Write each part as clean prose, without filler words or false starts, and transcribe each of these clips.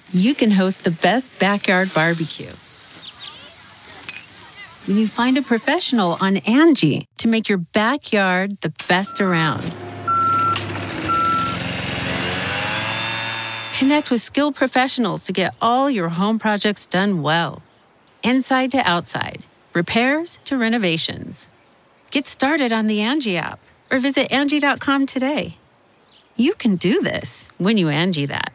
you can host the best backyard barbecue. When you find a professional on Angie to make your backyard the best around. Connect with skilled professionals to get all your home projects done well. Inside to outside, repairs to renovations. Get started on the Angie app or visit Angie.com today. You can do this when you Angie that.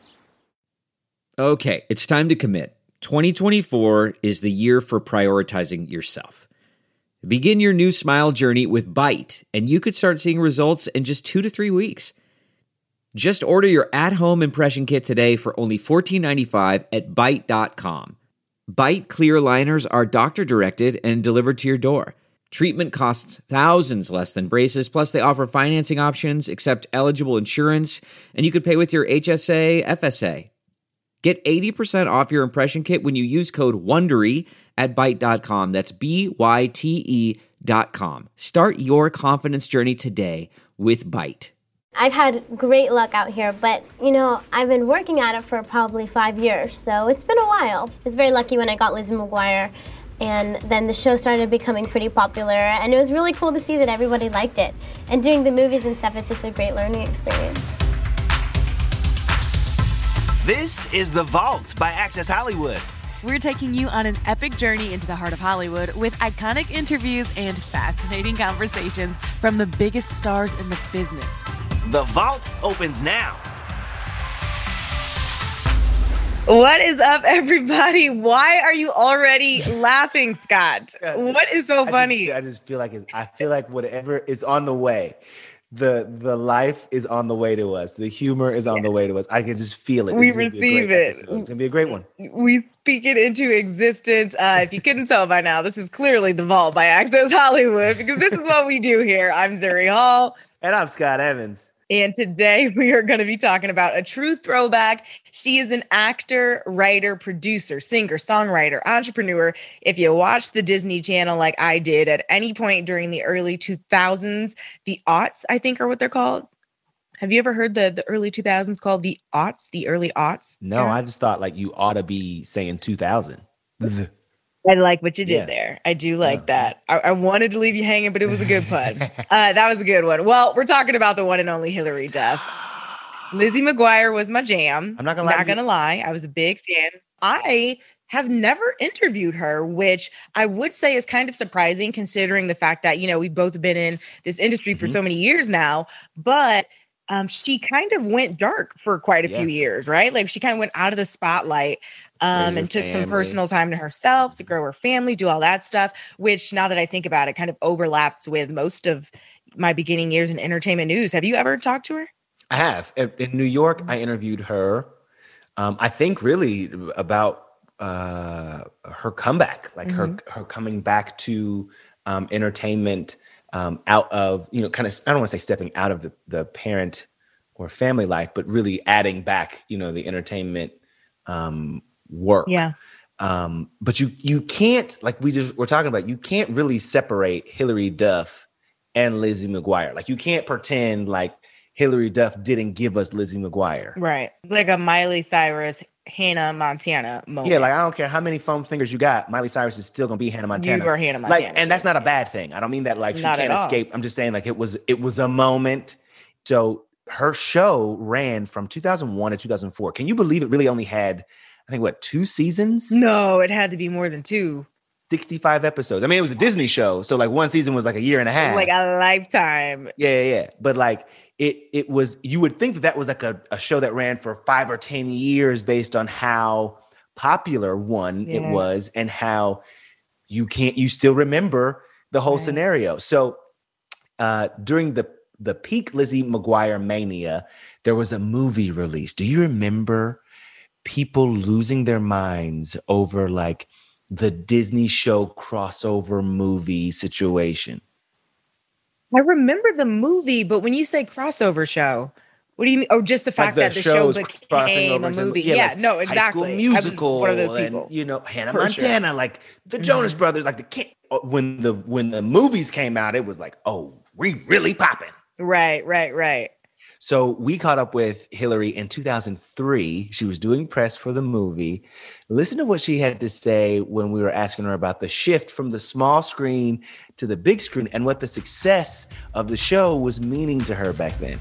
Okay, it's time to commit. 2024 is the year for prioritizing yourself. Begin your new smile journey with Byte, and you could start seeing results in just 2 to 3 weeks. Just order your at-home impression kit today for only $14.95 at Byte.com. Byte clear liners are doctor-directed and delivered to your door. Treatment costs thousands less than braces, plus they offer financing options, accept eligible insurance, and you could pay with your HSA, FSA. Get 80% off your impression kit when you use code WONDERY at Byte.com. That's BYTE.com. Start your confidence journey today with Byte. I've had great luck out here, but, I've been working at it for probably 5 years, so it's been a while. I was very lucky when I got Lizzie McGuire, and then the show started becoming pretty popular, and it was really cool to see that everybody liked it. And doing the movies and stuff, it's just a great learning experience. This is The Vault by Access Hollywood. We're taking you on an epic journey into the heart of Hollywood with iconic interviews and fascinating conversations from the biggest stars in the business. The Vault opens now. What is up, everybody? Why are you already laughing, Scott? What is so funny? I just feel like whatever is on the way. The life is on the way to us. The humor is on the way to us. I can just feel it. We receive it. It's going to be a great one. We speak it into existence. If you couldn't tell by now, this is clearly The Vault by Access Hollywood, because this is what we do here. I'm Zuri Hall. And I'm Scott Evans. And today we are going to be talking about a true throwback. She is an actor, writer, producer, singer, songwriter, entrepreneur. If you watch the Disney Channel like I did at any point during the early 2000s, the aughts, I think are what they're called. Have you ever heard the early 2000s called the aughts, the early aughts? No, I just thought like you ought to be saying 2000. I like what you did there. I do like that. I wanted to leave you hanging, but it was a good pun. That was a good one. Well, we're talking about the one and only Hilary Duff. Lizzie McGuire was my jam. I'm not gonna lie. I was a big fan. I have never interviewed her, which I would say is kind of surprising considering the fact that, we've both been in this industry for so many years now, but she kind of went dark for quite a few years, right? Like she kind of went out of the spotlight and took some personal time to herself to grow her family, do all that stuff, which now that I think about it, kind of overlapped with most of my beginning years in entertainment news. Have you ever talked to her? I have. In New York, I interviewed her. I think really about her comeback, like her coming back to entertainment out of, kind of, I don't want to say stepping out of the parent or family life, but really adding back, the entertainment work. Yeah. But you can't, like we're talking about, you can't really separate Hilary Duff and Lizzie McGuire. Like you can't pretend like Hilary Duff didn't give us Lizzie McGuire. Right. Like a Miley Cyrus, Hannah Montana moment. Yeah, like I don't care how many foam fingers you got, Miley Cyrus is still gonna be Hannah Montana. You are Hannah Montana. Like, and that's not a bad thing. I don't mean that like she can't escape. I'm just saying like it was a moment. So her show ran from 2001 to 2004. Can you believe it really only had, I think, 2 seasons? No, it had to be more than 2. 65 episodes. I mean, it was a Disney show, so like one season was like a year and a half. Like a lifetime. Yeah. But like it was, you would think that was like a show that ran for 5 or 10 years based on how popular it was and how you still remember the whole scenario. So during the peak Lizzie McGuire mania, there was a movie release. Do you remember people losing their minds over like the Disney show crossover movie situation? I remember the movie, but when you say crossover show, what do you mean? Oh, just the fact that the show became a movie. Yeah, like no, exactly. High School Musical, one of those people. And Hannah Montana, like the Jonas Brothers, like when the movies came out, it was like, oh, we really popping. Right. So we caught up with Hillary in 2003. She was doing press for the movie. Listen to what she had to say when we were asking her about the shift from the small screen to the big screen and what the success of the show was meaning to her back then.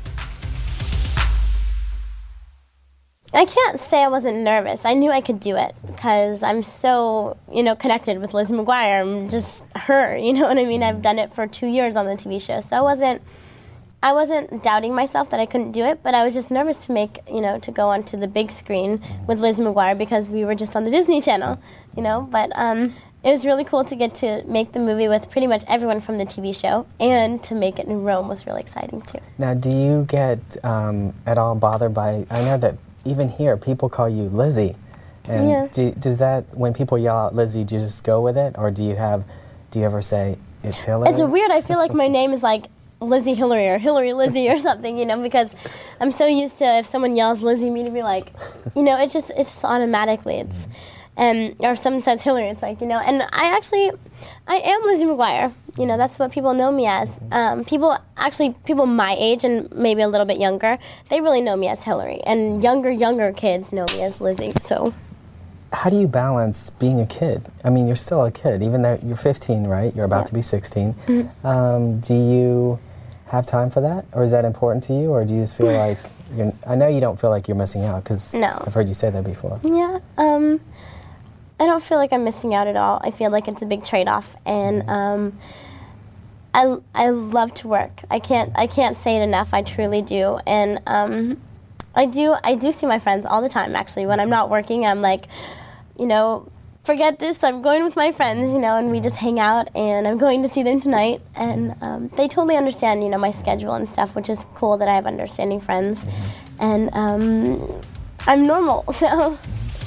I can't say I wasn't nervous. I knew I could do it because I'm so, connected with Lizzie McGuire. I'm just her, you know what I mean? I've done it for 2 years on the TV show. So I wasn't doubting myself that I couldn't do it, but I was just nervous to go onto the big screen with Lizzie McGuire because we were just on the Disney Channel, But it was really cool to get to make the movie with pretty much everyone from the TV show, and to make it in Rome was really exciting too. Now, do you get at all bothered by, I know that even here, people call you Lizzie. And yeah. Does that, when people yell out Lizzie, do you just go with it? Or do you ever say, it's Hillary? It's weird. I feel like my name is like Lizzie Hillary or Hillary Lizzie or something, because I'm so used to if someone yells Lizzie, me to be like, it's just automatically. Or if someone says Hillary, it's like, and I am Lizzie McGuire. That's what people know me as. People my age and maybe a little bit younger, they really know me as Hillary. And younger kids know me as Lizzie, so. How do you balance being a kid? I mean, you're still a kid, even though you're 15, right? You're about to be 16. Mm-hmm. Do you have time for that? Or is that important to you? Or do you just feel like, I know you don't feel like you're missing out, because I've heard you say that before. Yeah, I don't feel like I'm missing out at all. I feel like it's a big trade-off, and I love to work. I can't say it enough. I truly do, and I do see my friends all the time. Actually, when I'm not working, I'm like, forget this. I'm going with my friends, and we just hang out. And I'm going to see them tonight, and they totally understand, my schedule and stuff, which is cool that I have understanding friends, and I'm normal, so.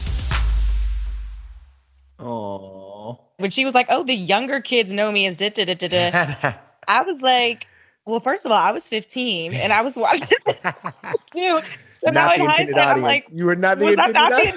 Oh. When she was like, "Oh, the younger kids know me as da da da da da," I was like, "Well, first of all, I was 15 and I was watching too." So not the intended audience. Like, you were not the intended audience.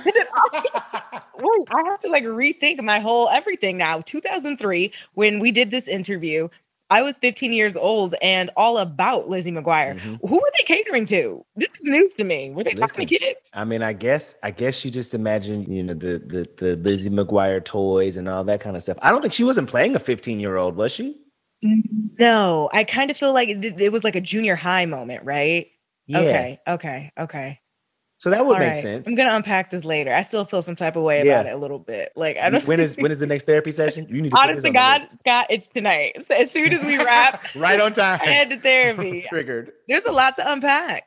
Wait, I have to rethink my whole everything now. 2003, when we did this interview, I was 15 years old and all about Lizzie McGuire. Mm-hmm. Who were they catering to? This is news to me. Were they talking to kids? I mean, I guess you just imagine, the Lizzie McGuire toys and all that kind of stuff. I don't think she wasn't playing a 15-year-old, was she? No, I kind of feel like it was like a junior high moment, right? Yeah. Okay. So that would make sense. I'm gonna unpack this later. I still feel some type of way about it a little bit. Like, I don't. When is the next therapy session? You need to. Honest to God, Scott, it's tonight. As soon as we wrap, right on time. I head to therapy. Triggered. There's a lot to unpack.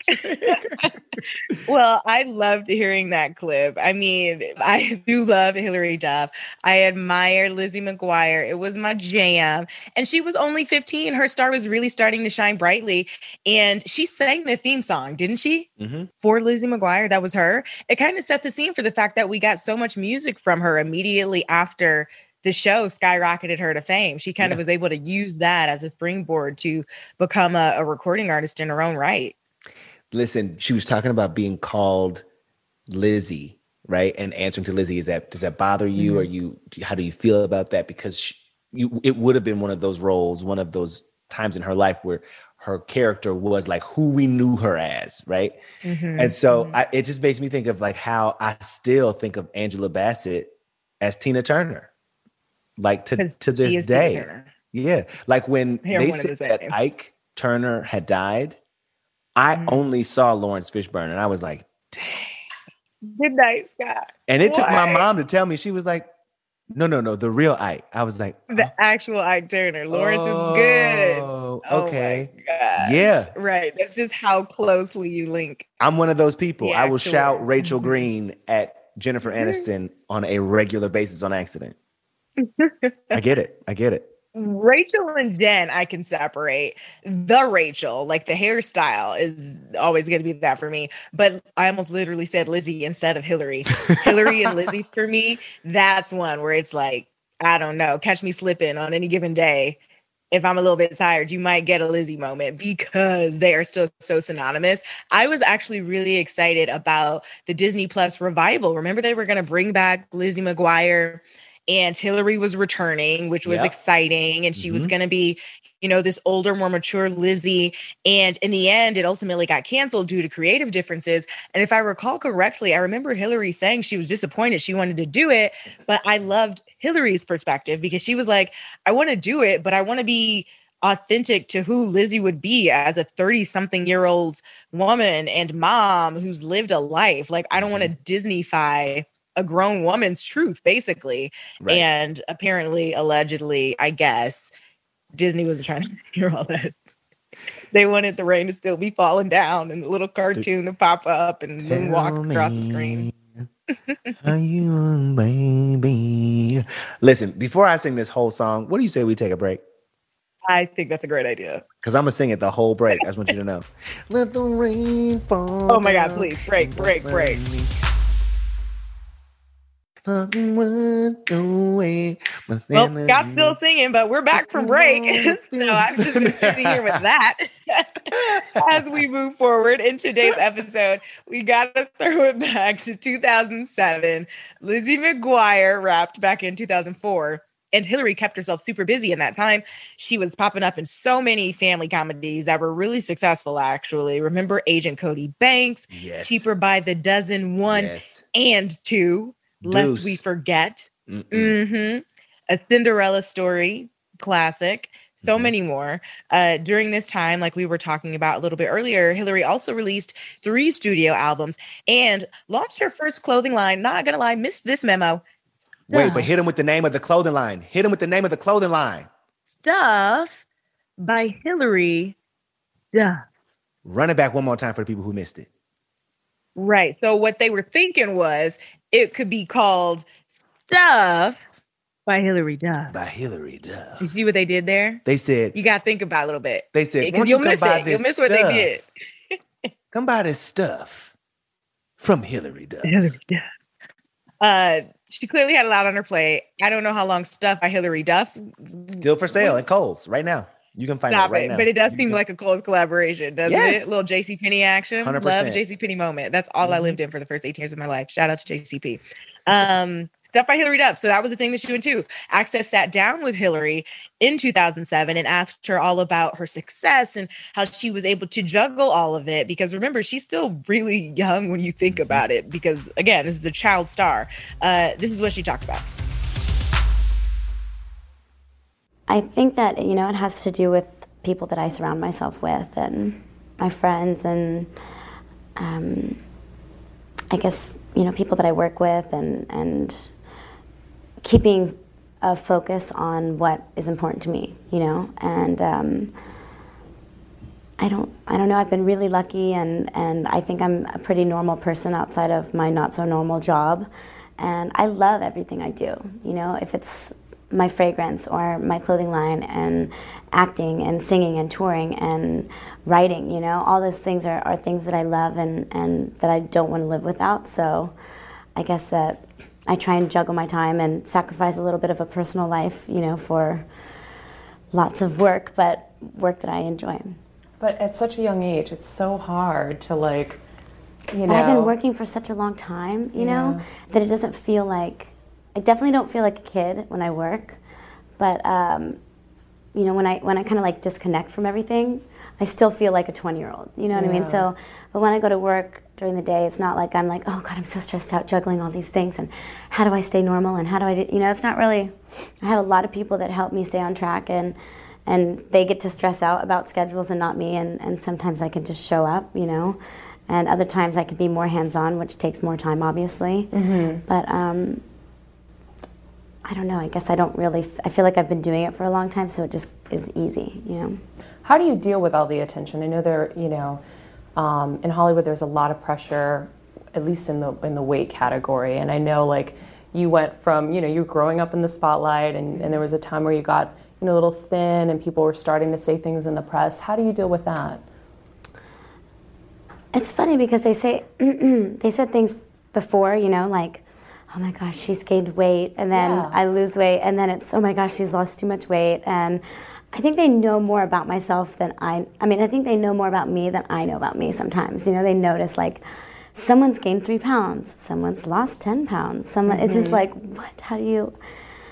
Well, I loved hearing that clip. I mean, I do love Hillary Duff. I admire Lizzie McGuire. It was my jam. And she was only 15. Her star was really starting to shine brightly. And she sang the theme song, didn't she? Mm-hmm. For Lizzie McGuire. That was her. It kind of set the scene for the fact that we got so much music from her immediately after the show skyrocketed her to fame. She kind of was able to use that as a springboard to become a recording artist in her own right. Listen, she was talking about being called Lizzie, right? And answering to Lizzie, does that bother you? Mm-hmm. Or how do you feel about that? Because it would have been one of those roles, one of those times in her life where her character was like who we knew her as, right? Mm-hmm. And so it just makes me think of like how I still think of Angela Bassett as Tina Turner, like to this day. Yeah, like when they said that Ike Turner had died, I only saw Lawrence Fishburne, and I was like, dang. Good night, Scott. And it took my mom to tell me. She was like, no, the real Ike. I was like, the actual Ike Turner. Lawrence is good. Okay. Oh my gosh. Yeah. Right. That's just how closely you link. I'm one of those people. I will shout Rachel Green at Jennifer Aniston on a regular basis on accident. I get it. Rachel and Jen, I can separate. The Rachel, like the hairstyle, is always going to be that for me. But I almost literally said Lizzie instead of Hillary. Hillary and Lizzie for me, that's one where it's like, I don't know, catch me slipping on any given day. If I'm a little bit tired, you might get a Lizzie moment because they are still so synonymous. I was actually really excited about the Disney Plus revival. Remember, they were going to bring back Lizzie McGuire and Hillary was returning, which was exciting. And she was going to be, you know, this older, more mature Lizzie. And in the end, it ultimately got canceled due to creative differences. And if I recall correctly, I remember Hillary saying she was disappointed she wanted to do it. But I loved Hillary's perspective because she was like, I want to do it, but I want to be authentic to who Lizzie would be as a 30-something-year-old woman and mom who's lived a life. Like, I don't want to Disney-fy a grown woman's truth, basically. Right. And apparently, allegedly, I guess, Disney was trying to hear all that. They wanted the rain to still be falling down and the little cartoon to pop up and moonwalk across the screen. Are you on, baby? Listen, before I sing this whole song, what do you say we take a break? I think that's a great idea. Because I'm going to sing it the whole break. I just want you to know. Let the rain fall. Oh my God, please. Break. Well, Scott's still singing, but we're back from break. So I'm just going to sit here with that. As we move forward in today's episode, we got to throw it back to 2007. Lizzie McGuire wrapped back in 2004. And Hillary kept herself super busy in that time. She was popping up in so many family comedies that were really successful, actually. Remember Agent Cody Banks? Yes. Cheaper by the Dozen, 1 and 2. Lest we forget. A Cinderella Story, classic. So many more. During this time, like we were talking about a little bit earlier, Hillary also released 3 studio albums and launched her first clothing line. Not gonna lie, missed this memo. Wait, but hit him with the name of the clothing line. Stuff by Hillary Duff. Run it back one more time for the people who missed it. Right. So what they were thinking was it could be called Stuff by Hillary Duff. You see what they did there? They said, you got to think about it a little bit. They said, won't you come buy this You'll miss stuff. What they did. Come buy this stuff from Hillary Duff. She clearly had a lot on her plate. I don't know how long Stuff by Hillary Duff. Still for sale at Kohl's right now. You can find it right now. But it does seem like a Kohl's collaboration, doesn't it? A little JCPenney action. 100%. Love JCPenney moment. That's all I lived in for the first 18 years of my life. Shout out to JCP. Stuff by Hillary Duff. So that was the thing that she went to. Access sat down with Hillary in 2007 and asked her all about her success and how she was able to juggle all of it. Because remember, she's still really young when you think about it. Because again, this is the child star. This is what she talked about. I think that, you know, it has to do with people that I surround myself with and my friends and I guess, you know, people that I work with and keeping a focus on what is important to me, you know, and I don't know, I've been really lucky and I think I'm a pretty normal person outside of my not so normal job, and I love everything I do, you know, if it's my fragrance or my clothing line and acting and singing and touring and writing, you know, all those things are things that I love and that I don't want to live without. So I guess that I try and juggle my time and sacrifice a little bit of a personal life, you know, for lots of work, but work that I enjoy. But at such a young age, it's so hard to, like, you know. But I've been working for such a long time, you know, that it doesn't feel like, I definitely don't feel like a kid when I work, but you know, when I kind of like disconnect from everything, I still feel like a 20-year-old. You know what I mean? So, but when I go to work during the day, it's not like I'm like, oh God, I'm so stressed out juggling all these things, and how do I stay normal, and how do I do? You know, it's not really. I have a lot of people that help me stay on track, and they get to stress out about schedules and not me, and sometimes I can just show up, you know, and other times I can be more hands-on, which takes more time, obviously. But I don't know, I guess I don't really, I feel like I've been doing it for a long time, so it just is easy, you know. How do you deal with all the attention? I know there, you know, in Hollywood there's a lot of pressure, at least in the weight category, and I know, like, you went from, you know, you were growing up in the spotlight, and there was a time where you got, you know, a little thin, and people were starting to say things in the press. How do you deal with that? It's funny because they say, they said things before, you know, like, oh my gosh, she's gained weight, and then I lose weight, and then it's, oh my gosh, she's lost too much weight, and I think they know more about myself than I mean, I think they know more about me than I know about me sometimes. You know, they notice, like, someone's gained 3 pounds, someone's lost 10 pounds, someone, it's just like, what, how do you,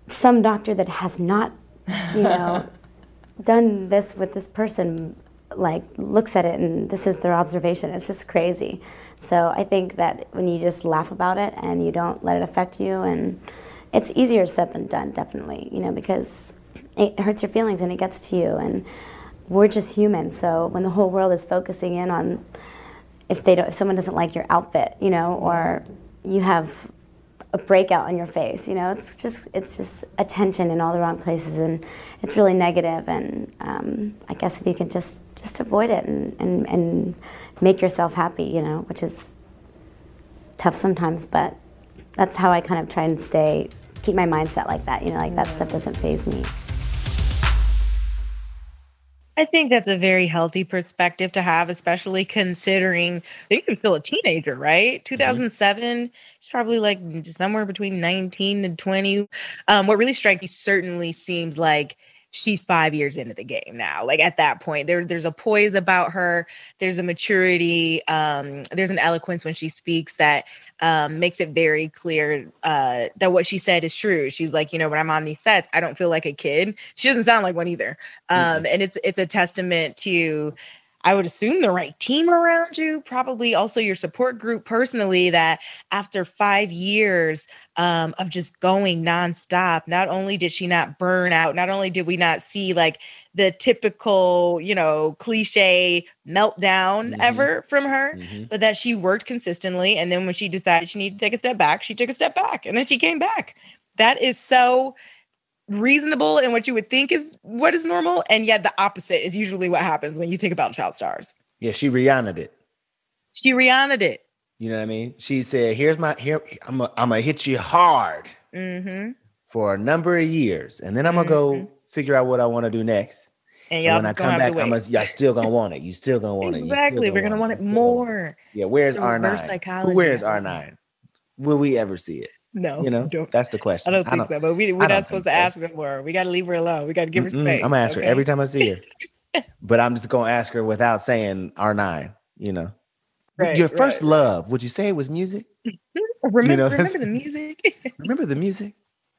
some doctor that has not, you know, done this with this person, like, looks at it and this is their observation. It's just crazy. So I think that when you just laugh about it and you don't let it affect you, and it's easier said than done, definitely, you know, because it hurts your feelings and it gets to you, and we're just human. So when the whole world is focusing in on if someone doesn't like your outfit, you know, or you have a breakout on your face, you know, it's just attention in all the wrong places, and it's really negative. And I guess if you can just avoid it and make yourself happy, you know, which is tough sometimes, but that's how I kind of try and keep my mindset like that, you know, like that stuff doesn't faze me. I think that's a very healthy perspective to have, especially considering I think you're still a teenager, right? 2007, she's probably like somewhere between 19 and 20. What really strikes me certainly seems like she's 5 years into the game now. Like at that point, there's a poise about her. There's a maturity. There's an eloquence when she speaks that makes it very clear that what she said is true. She's like, you know, when I'm on these sets, I don't feel like a kid. She doesn't sound like one either. And it's a testament to, I would assume, the right team around you, probably also your support group personally, that after 5 years of just going nonstop, not only did she not burn out, not only did we not see like the typical, you know, cliche meltdown ever from her, but that she worked consistently. And then when she decided she needed to take a step back, she took a step back, and then she came back. That is so reasonable and what you would think is what is normal, and yet the opposite is usually what happens when you think about child stars. Yeah, she Rihanna'd it. You know what I mean? She said, I'm gonna hit you hard for a number of years, and then I'm gonna go figure out what I want to do next. And when I come back, y'all still gonna want it. You still gonna want it. Exactly. We're gonna want it more. Yeah, where's R9? Who wears R9? Will we ever see it? No, you know, that's the question. I don't think so, but we're not supposed to ask her more. We got to leave her alone. We got to give her space. I'm gonna ask her every time I see her, but I'm just gonna ask her without saying R9. You know, your first love. Would you say it was music? Remember the music. Remember the music.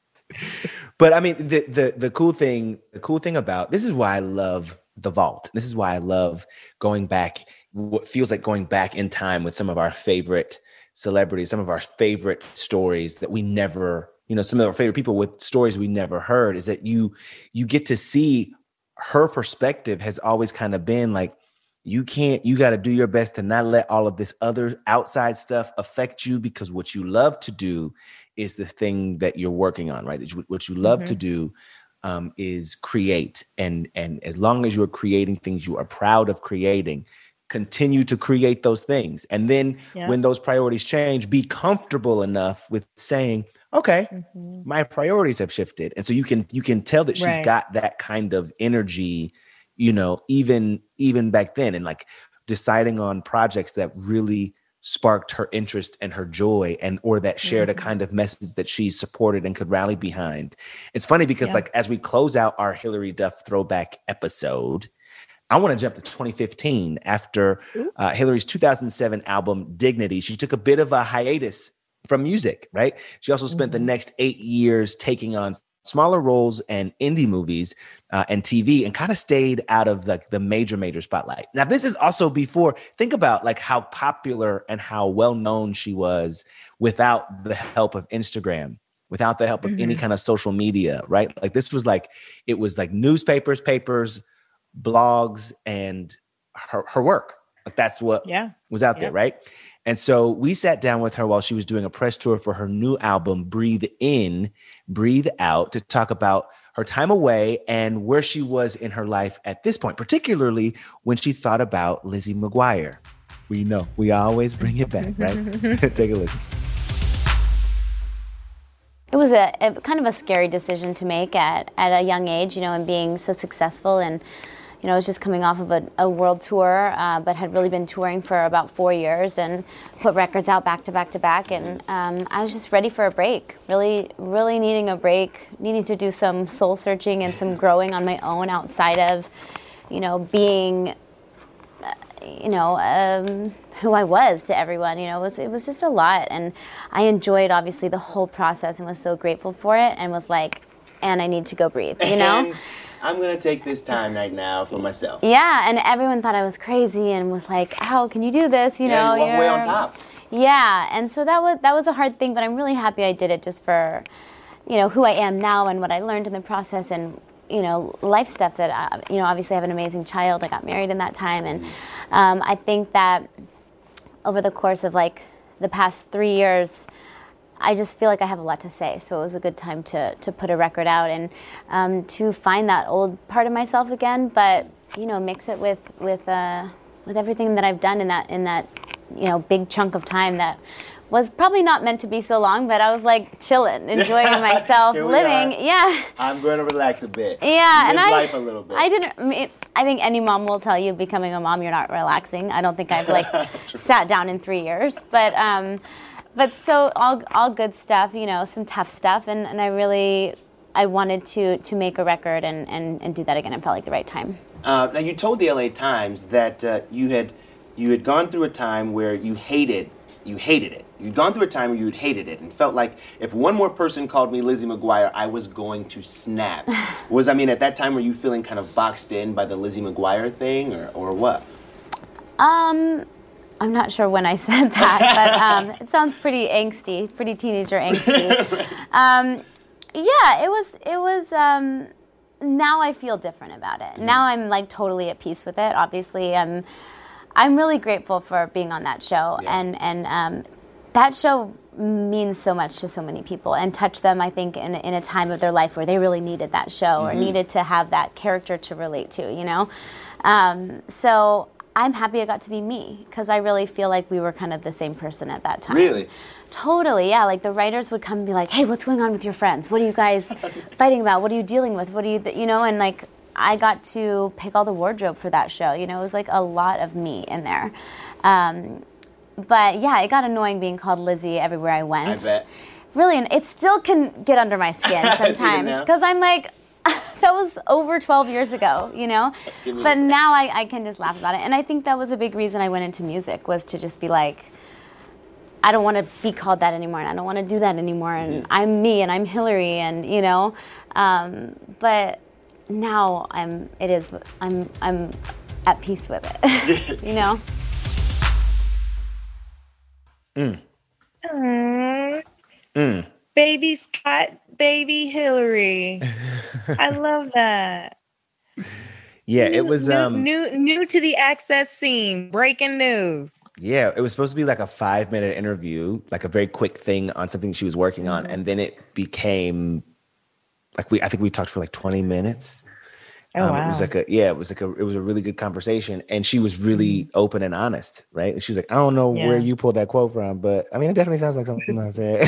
But I mean, the cool thing about this is why I love The Vault. This is why I love going back. What feels like going back in time with some of our favorite celebrities, some of our favorite stories that we never, you know, some of our favorite people with stories we never heard, is that you get to see her perspective has always kind of been like, you got to do your best to not let all of this other outside stuff affect you, because what you love to do is the thing that you're working on, right? What you love to do is create. And as long as you're creating things you are proud of creating, continue to create those things. And then when those priorities change, be comfortable enough with saying, okay, my priorities have shifted. And so you can tell that she's got that kind of energy, you know, even back then, and like deciding on projects that really sparked her interest and her joy, and or that shared a kind of message that she supported and could rally behind. It's funny because like as we close out our Hilary Duff throwback episode, I want to jump to 2015 after Hilary's 2007 album Dignity. She took a bit of a hiatus from music, right? She also spent the next 8 years taking on smaller roles and indie movies and TV, and kind of stayed out of like the major spotlight. Now, this is also before, think about like how popular and how well-known she was without the help of Instagram, without the help of any kind of social media, right? Like this was like, it was like newspapers, papers, blogs, and her work. Like that's what was out there, right? And so we sat down with her while she was doing a press tour for her new album, Breathe In, Breathe Out, to talk about her time away and where she was in her life at this point, particularly when she thought about Lizzie McGuire. We know we always bring it back, right? Take a listen. It was a kind of a scary decision to make at a young age, you know, and being so successful. And, you know, I was just coming off of a world tour, but had really been touring for about 4 years and put records out back to back to back. And I was just ready for a break, really needing a break, needing to do some soul searching and some growing on my own outside of, you know, being, who I was to everyone. You know, it was just a lot. And I enjoyed, obviously, the whole process and was so grateful for it, and was like, and I need to go breathe, you know? And I'm going to take this time right now for myself. Yeah, and everyone thought I was crazy and was like, how can you do this? You know, you walk way on top. Yeah, and so that was a hard thing, but I'm really happy I did it just for, you know, who I am now and what I learned in the process and, you know, life stuff that, you know, obviously I have an amazing child. I got married in that time, and I think that over the course of like the past 3 years, I just feel like I have a lot to say, so it was a good time to put a record out and to find that old part of myself again, but you know, mix it with everything that I've done in that you know, big chunk of time that was probably not meant to be so long, but I was like chilling, enjoying myself, living. Yeah. I'm going to relax a bit. Yeah, Live life a little bit. I think any mom will tell you, becoming a mom, you're not relaxing. I don't think I've like sat down in 3 years, but so all good stuff, you know, some tough stuff, and I wanted to make a record and do that again. It felt like the right time. Now you told the LA Times that you had gone through a time where you hated it. You'd gone through a time where you hated it and felt like if one more person called me Lizzie McGuire, I was going to snap. At that time, were you feeling kind of boxed in by the Lizzie McGuire thing or what? I'm not sure when I said that, but it sounds pretty angsty, pretty teenager angsty. Yeah, it was, now I feel different about it. Now I'm like totally at peace with it. Obviously, I'm really grateful for being on that show, and that show means so much to so many people and touched them, I think, in a time of their life where they really needed that show or needed to have that character to relate to, you know? So I'm happy I got to be me, because I really feel like we were kind of the same person at that time. Really? Totally, yeah. Like the writers would come and be like, hey, what's going on with your friends? What are you guys fighting about? What are you dealing with? What are you, you know, and like I got to pick all the wardrobe for that show. You know, it was like a lot of me in there. But yeah, it got annoying being called Lizzie everywhere I went. I bet. Really, and it still can get under my skin sometimes, because I'm like, that was over 12 years ago, you know? But now I can just laugh about it. And I think that was a big reason I went into music, was to just be like, I don't want to be called that anymore, and I don't want to do that anymore, and I'm me, and I'm Hillary, and, you know? But now I'm at peace with it, you know? Baby Scott, baby Hillary. I love that. Yeah, it was new to the Access scene. Breaking news. Yeah, it was supposed to be like a 5-minute interview, like a very quick thing on something she was working on, and then it became like I think we talked for like 20 minutes. Oh, wow. It was a really good conversation, and she was really open and honest, right? And she's like, I don't know where you pulled that quote from, but I mean, it definitely sounds like something I said.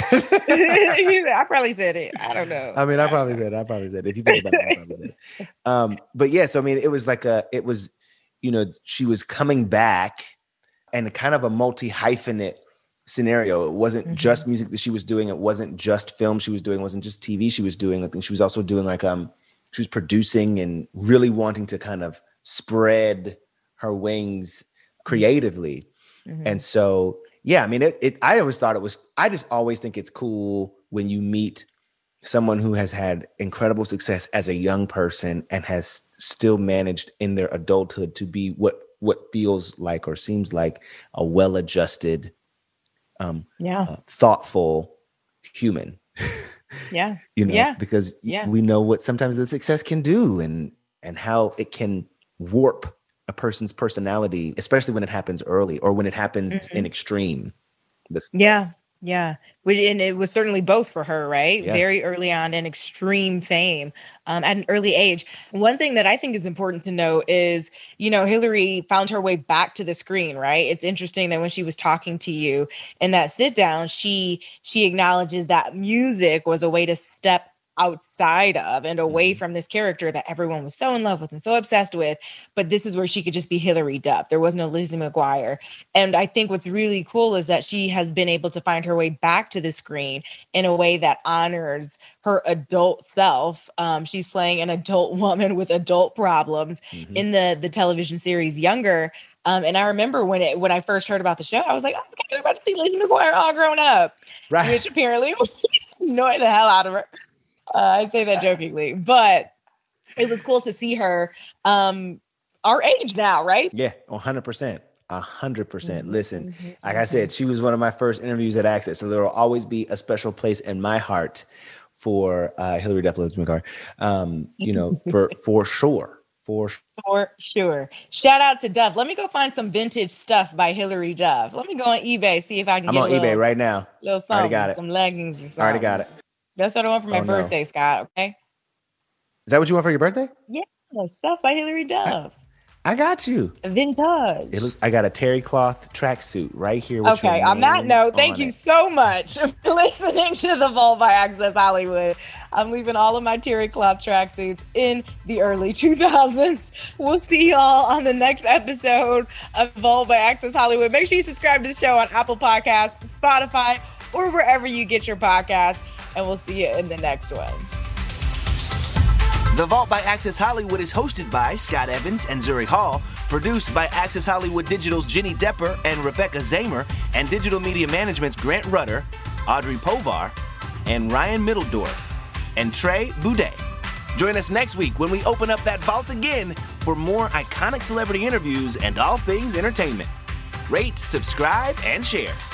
I probably said it. I don't know. I mean, I probably said it. If you think about it, I probably said it. But yeah, so I mean, it was, you know, she was coming back, and kind of a multi-hyphenate scenario. It wasn't just music that she was doing. It wasn't just film she was doing. It wasn't just TV she was doing. I think she was also doing like she was producing and really wanting to kind of spread her wings creatively. And so, yeah, I mean, I always thought I just always think it's cool when you meet someone who has had incredible success as a young person and has still managed in their adulthood to be what feels like or seems like a well-adjusted, thoughtful human. Yeah. You know, because we know what sometimes the success can do and how it can warp a person's personality, especially when it happens early or when it happens in extreme. Yeah. And it was certainly both for her, right? Yeah. Very early on in extreme fame at an early age. One thing that I think is important to know is, you know, Hillary found her way back to the screen, right? It's interesting that when she was talking to you in that sit down, she acknowledges that music was a way to step outside of and away from this character that everyone was so in love with and so obsessed with. But this is where she could just be Hillary Duff. There was no Lizzie McGuire. And I think what's really cool is that she has been able to find her way back to the screen in a way that honors her adult self. She's playing an adult woman with adult problems in the television series Younger. And I remember when I first heard about the show, I was like, oh, okay, I'm about to see Lizzie McGuire all grown up. Right. Which apparently annoyed the hell out of her. I say that jokingly, but it was cool to see her our age now, right? Yeah, 100%. 100%. Listen, like I said, she was one of my first interviews at Access, so there will always be a special place in my heart for Hilary Duff, Lizzie McGuire. For sure. For sure. Shout out to Duff. Let me go find some vintage stuff by Hilary Duff. Let me go on eBay, see if I can I'm on eBay right now. Little something, already got it. Some leggings and something. Already got it. That's what I want for my birthday, Scott. Okay. Is that what you want for your birthday? Yeah, stuff by Hilary Duff. I got you. Vintage. I got a terry cloth tracksuit right here. Okay, on that note, thank you so much for listening to The Vault by Access Hollywood. I'm leaving all of my terry cloth tracksuits in the early 2000s. We'll see y'all on the next episode of Vault by Access Hollywood. Make sure you subscribe to the show on Apple Podcasts, Spotify, or wherever you get your podcasts. And we'll see you in the next one. The Vault by Access Hollywood is hosted by Scott Evans and Zuri Hall, produced by Access Hollywood Digital's Jenny Depper and Rebecca Zamer, and Digital Media Management's Grant Rudder, Audrey Povar, and Ryan Middledorf, and Trey Boudet. Join us next week when we open up that vault again for more iconic celebrity interviews and all things entertainment. Rate, subscribe, and share.